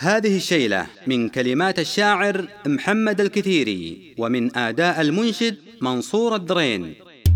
هذه الشيلة من كلمات الشاعر محمد الكثيري، ومن أداء المنشد منصور الدرين.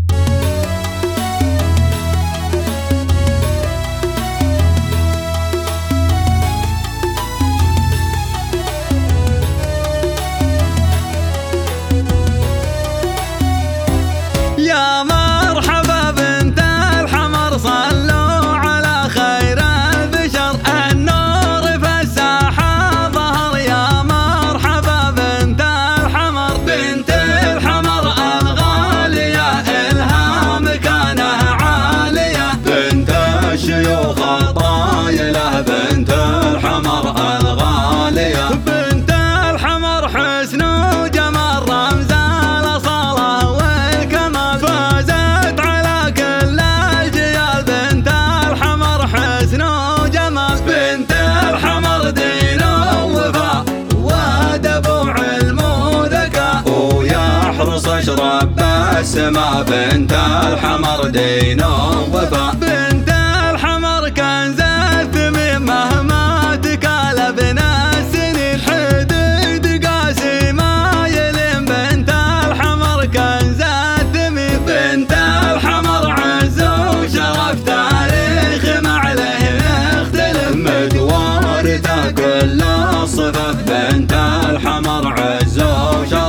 يا مرحبا بنت الحمر، صلوا على خير البشر، النور في الساحة ظهر. يا مرحبا بنت الحمر، بنت الحمر الغالية، إلها مكانة عالية، بنت الشيوخ الطايلة، بنت الحمر الغالية، بنت الحمر حسن وجمال، رمز الأصالة والكمال، فازت على كل الجيال. بنت الحمر حسن وجمال، بنت الحمر دين ووفاء وأدب وعلم وذكاء، ويحرص أشرب السماء. بنت الحمر دين ووفاء، بنت الحمر كنز الثمين، مهما تكالب السنين، حدود قاسي ما يلين. بنت الحمر كنز الثمين، بنت الحمر عز وشرف، تاريخ ما عليه يختلف، مدورته كل الصفات. بنت الحمر عز وشرف.